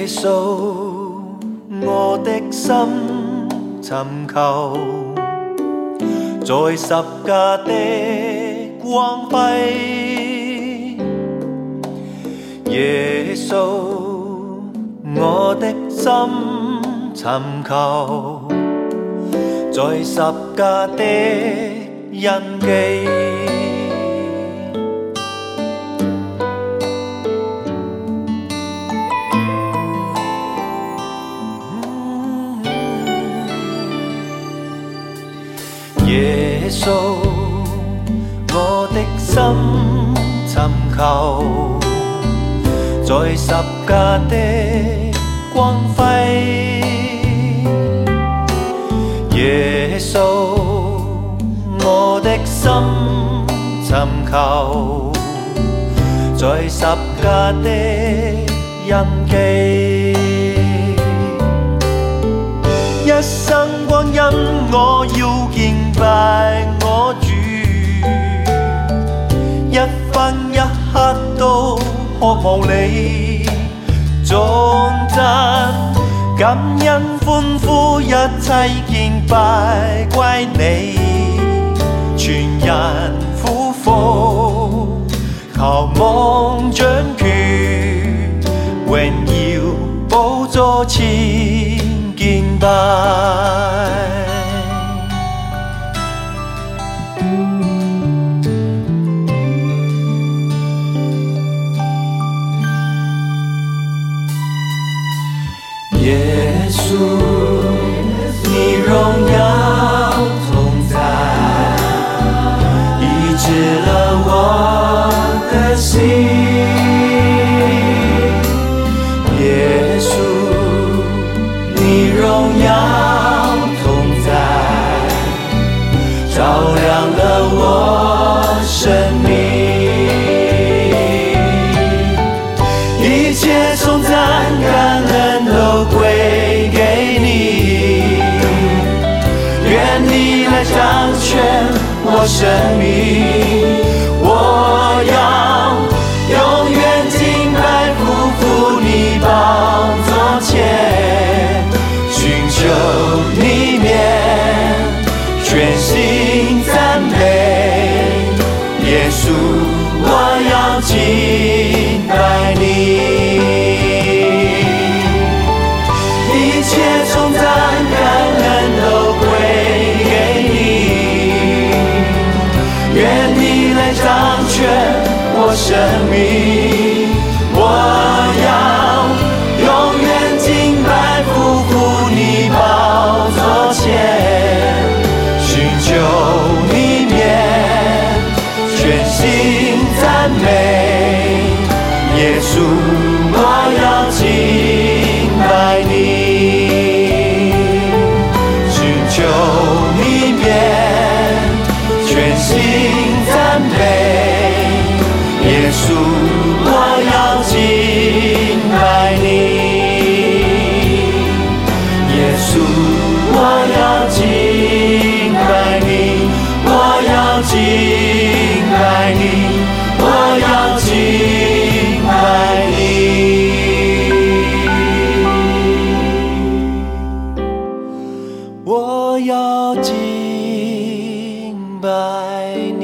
耶穌，我的心尋求，在十架的光輝。耶穌，我的心尋求，在十架的印記。耶穌，我的心尋求，在十架的光輝。耶穌，我的心尋求，在十架的印記。一生光陰，我要敬拜我主，一分一刻都渴慕你頌讚，感恩歡呼，一切敬拜歸你，全人俯伏，求望掌權，榮耀寶座前敬拜。耶穌，你榮耀同在，醫治了我的心。耶穌，你榮耀同在，照亮了我生命。一切頌讚感恩都歸給你，願你來掌權我生命。我要永遠敬拜匍匐你寶座前，尋求你面，全心讚美。耶穌，我要敬拜你。一切頌讚感恩都歸給你，願你來掌權我生命。我要永遠敬拜匍匐你寶座前，尋求你面，全心讚美。耶穌，我要敬拜你，尋求你面，全心讚美。耶穌，我要敬拜你，耶穌，我要敬拜你，我要敬拜你，我要敬拜你。我要敬拜你。